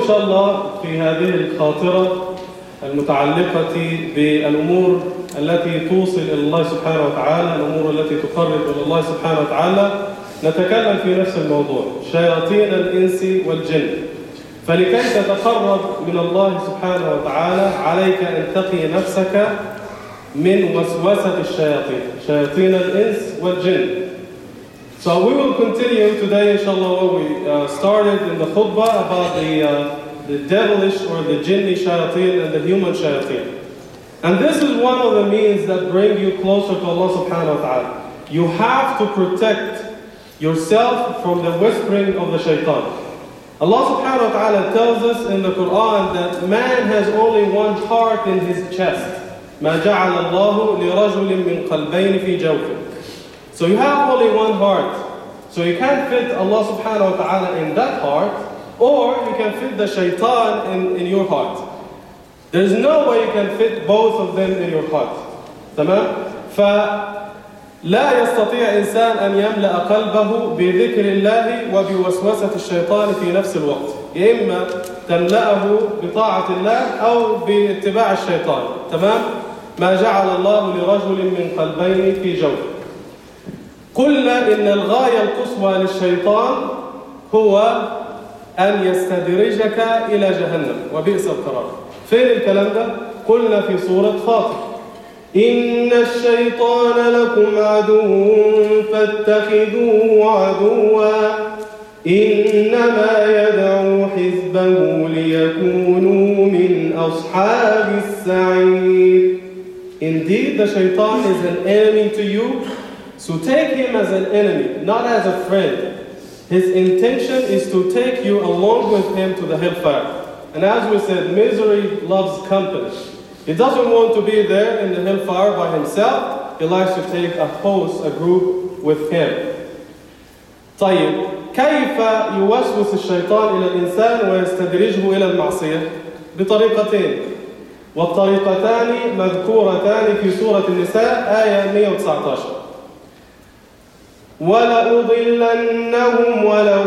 شاء الله في هذه الخاطرة المتعلقة بالأمور التي توصل إلى الله سبحانه وتعالى، الأمور التي تقرب إلى الله سبحانه وتعالى، نتكلم في نفس الموضوع، شياطين الإنس والجن. فلكي تتقرب من الله سبحانه وتعالى عليك أن تقي نفسك من وسوسة الشياطين، شياطين الإنس والجن. So we will continue today, inshallah, what we started in the khutbah about the devilish or the jinni shayateen and the human shayateen. And this is one of the means that bring you closer to Allah subhanahu wa ta'ala. You have to protect yourself from the whispering of the shaitan. Allah subhanahu wa ta'ala tells us in the Quran that man has only one heart in his chest. ما جعل الله لرجل من قلبين في جوفه. So you have only one heart. So you can't fit Allah subhanahu wa ta'ala in that heart, or you can fit the shaitan in your heart. There's no way you can fit both of them in your heart. تمام؟ فلا يستطيع إنسان أن يملأ قلبه بذكر الله وبوسوسة الشيطان في نفس الوقت. يا إما تملأه بطاعة الله أو باتباع الشيطان. تمام؟ ما جعل الله لرجل من قلبين في جوفه. قلنا إن الغاية القصوى للشيطان هو أن يستدرجك إلى جهنم وبئس القرار. فين الكلام ده؟ قلنا في سورة فاطر إن الشيطان لكم عدو فاتخذوه عدوا إنما يدعو حزبه ليكونوا من أصحاب السعير. Indeed, the shaitan is an enemy to you, so take him as an enemy, not as a friend. His intention is to take you along with him to the hellfire. And as we said, misery loves company. He doesn't want to be there in the hellfire by himself. He likes to take a host, a group with him. طيب، كيف يوسوس الشيطان إلى الإنسان ويستدرجه إلى المعصية؟ بطريقتين، والطريقتان مذكورتان في سورة النساء آية 119. ولأضلنهم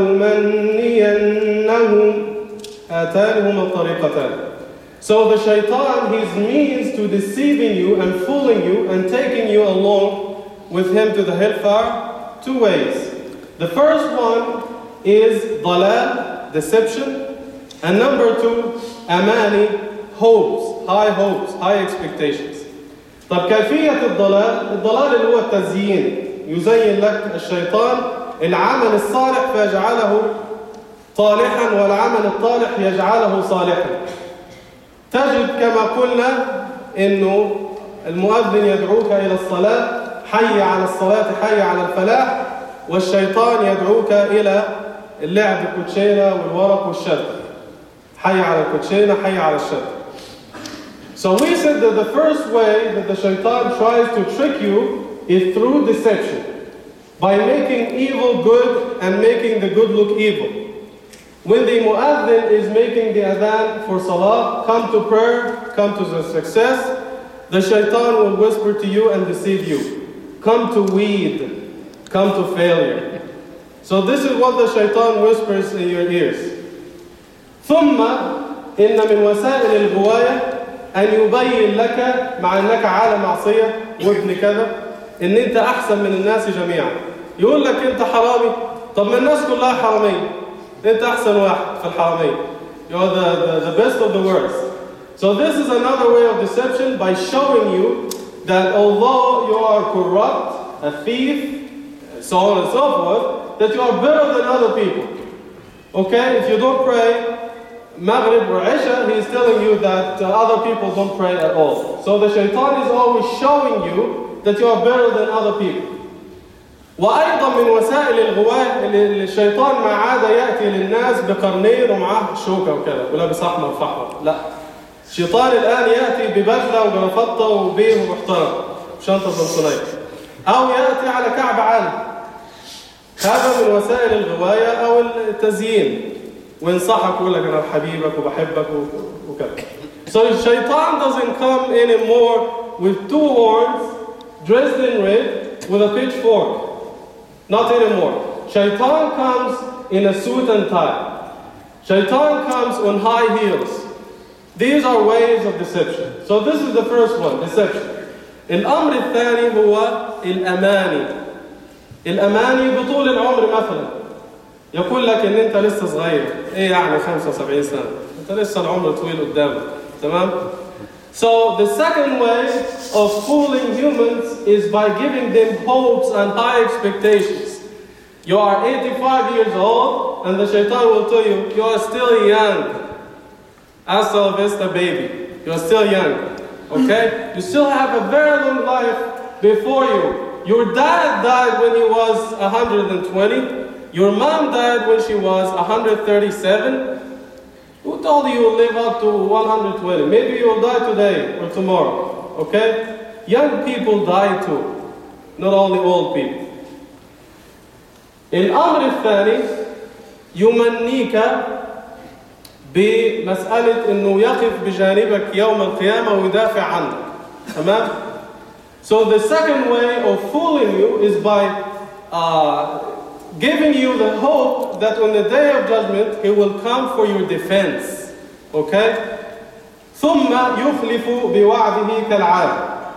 ولأمنينهم هاتان هما الطريقتان. So the shaitan, his means to deceiving you and fooling you and taking you along with him to the hellfire, two ways. The first one is dalal, deception, and number two, amani, hopes, high expectations. طب كيفية الضلال اللي هو التزيين، يزين لك الشيطان العمل الصالح فيجعله طالحا والعمل الطالح يجعله صالحا. تجد كما قلنا إنه المؤذن يدعوك إلى الصلاة، حي على الصلاة حي على الفلاح، والشيطان يدعوك إلى اللعب الكوتشينة والورق والشد، حي على الكوتشينة حي على الشد. So we said that the first way that the shaitan tries to trick you is through deception, by making evil good and making the good look evil. When the mu'adhin is making the adhan for salah, come to prayer, come to the success, the shaitan will whisper to you and deceive you. Come to weed, come to failure. So this is what the shaitan whispers in your ears. ثم إن من وسائل الغواية أن يبين لك مع أنك على معصية وابن كذا إن أنت أحسن من الناس جميعا. يقول لك أنت حرامي، طب ما الناس كلها حرامية، أنت أحسن واحد في الحرامية. You're the best of the worst. So this is another way of deception, by showing you that although you are corrupt, a thief, so on and so forth, that you are better than other people. Okay, if you don't pray Maghrib or Isha, he is telling you that other people don't pray at all. So the shaitan is always showing you that you are better than other people. وأيضا من وسائل الغواية اللي الشيطان ما عاد يأتي للناس بقرنين ومعاه شوكة وكذا ولابس أحمر فحمر، لا، الشيطان الآن يأتي ببدلة وجرافطة وبيه محترم شنطة صنصنية، أو يأتي على كعب عالي. هذا من وسائل الغواية أو التزيين، وينصحك ويقول لك أنا حبيبك وبحبك وكذا. So the shaitan doesn't come anymore with two horns, dressed in red, with a pitchfork. Not anymore. Shaitan comes in a suit and tie. Shaitan comes on high heels. These are ways of deception. So this is the first one, deception. الأمر الثاني هو الأماني. الأماني بطول العمر مثلا. يقول لك إن أنت لسه صغير. إيه يعني 75 سنة؟ أنت لسه العمر طويل قدامك. تمام؟ So the second way of fooling humans is by giving them hopes and high expectations. You are 85 years old and the shaitan will tell you, you are still young. Hasta la vista, baby. You are still young. Okay? You still have a very long life before you. Your dad died when he was 120. Your mom died when she was 137. Who told you will live up to 120? Maybe you will die today or tomorrow. Okay? Young people die too. Not only old people. الأمر الثاني يمنيك بمسألة إنه يقف بجانبك يوم القيامة ويدافع عنك. تمام؟ So the second way of fooling you is by giving you the hope that on the day of judgment he will come for your defense. Okay? ثم يخلف بوعده كالعادة.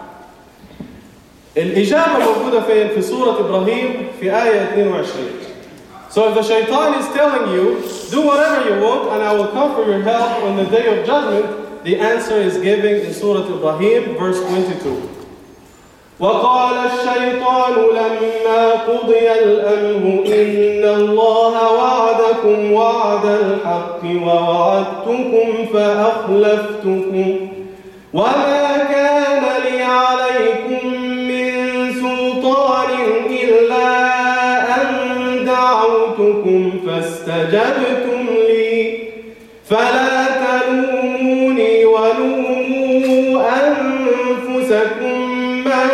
الإجابة موجودة فين؟ في سورة إبراهيم في آية 22. So if the shaitan is telling you, do whatever you want and I will come for your help on the day of judgment, the answer is given in Surah Ibrahim, verse 22. وقال الشيطان لما قضي الأمر إن الله وعدكم وعد الحق ووعدتكم فأخلفتكم وما كان لي عليكم من سلطان إلا أن دعوتكم فاستجبتم لي فلا تلوموني ولوموا أنفسكم ما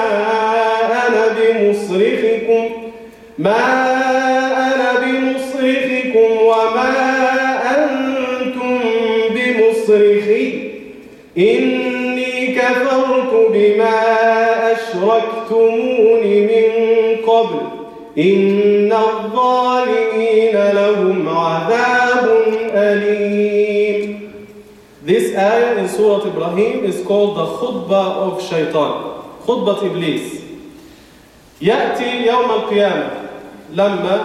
أنا بمصرخكم وما أنتم بمصرخي إني كفرت بما أشركتمون من قبل إن الظالمين لهم عذاب أليم. This ayah in Surah Ibrahim is called the khutbah of shaitan, khutbah iblis. يأتي يوم القيامة لما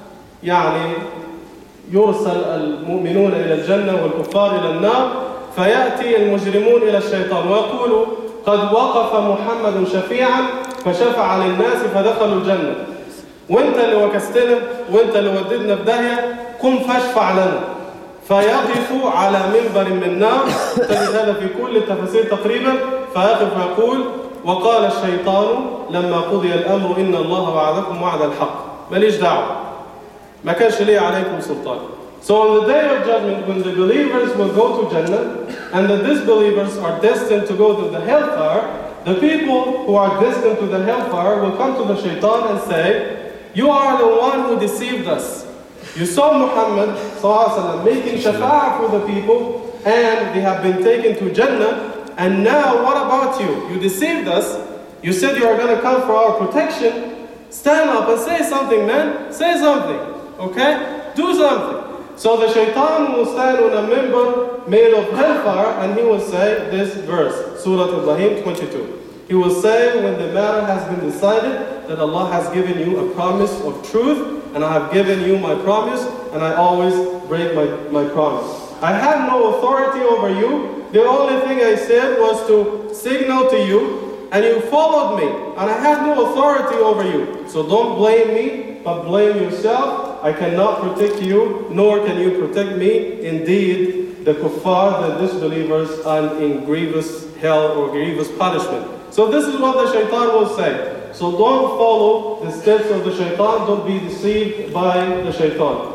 يرسل المؤمنون إلى الجنة والكفار إلى النار فيأتي المجرمون إلى الشيطان ويقولوا قد وقف محمد شفيعا فشفع للناس فدخلوا الجنة وانت اللي وكستنا وانت اللي وددنا في داهية قم فاشفع لنا فيقف على منبر من نار تجد هذا في كل التفاسير تقريبا فيقف ويقول وقال الشيطان لما قضي الأمر إن الله وعدكم وعد الحق ماليش دعوة ما كانش لي عليكم سلطان. So on the day of judgment when the believers will go to Jannah and the disbelievers are destined to go to the hellfire, the people who are destined to the hellfire will come to the shaitan and say, you are the one who deceived us. You saw Muhammad making shafa'ah for the people and they have been taken to Jannah. And now, what about you? You deceived us. You said you are going to come for our protection. Stand up and say something, man. Say something. Okay? Do something. So the shaitan will stand on a member made of hellfire and he will say this verse, Surah Ibrahim 22. He will say when the matter has been decided that Allah has given you a promise of truth and I have given you my promise and I always break my promise. I have no authority over you. The only thing I said was to signal to you and you followed me and I have no authority over you. So don't blame me, but blame yourself. I cannot protect you, nor can you protect me. Indeed, the kuffar, the disbelievers, are in grievous hell or grievous punishment. So this is what the shaitan will say. So don't follow the steps of the shaitan. Don't be deceived by the shaitan.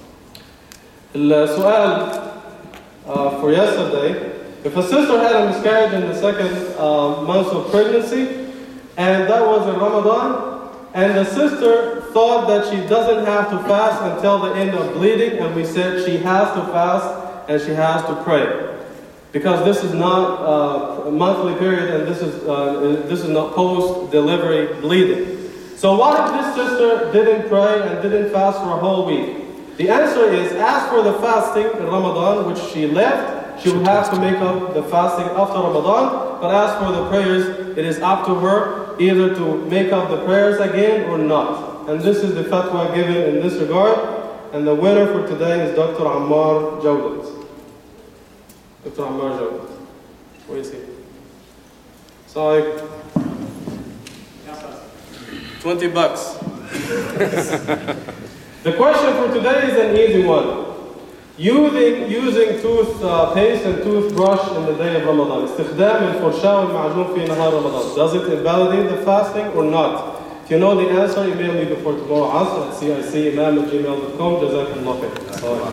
السؤال for yesterday. If a sister had a miscarriage in the second month of pregnancy, and that was in Ramadan, and the sister thought that she doesn't have to fast until the end of bleeding, and we said she has to fast and she has to pray. Because this is not a monthly period and this is not post-delivery bleeding. So what if this sister didn't pray and didn't fast for a whole week? The answer is, as for the fasting in Ramadan, which she left, she will have to make up the fasting after Ramadan. But as for the prayers, it is up to her either to make up the prayers again or not. And this is the fatwa given in this regard. And the winner for today is Dr. Ammar Jawdat. Dr. Ammar Jawdat. What do you see? So, $20. The question for today is an easy one. Using toothpaste and toothbrush in the day of Ramadan. استخدام الفرشاة والمعجون في نهار رمضان. Does it invalidate the fasting or not? If you know the answer, email me before tomorrow at cicimam@gmail.com. جزاكم الله خير.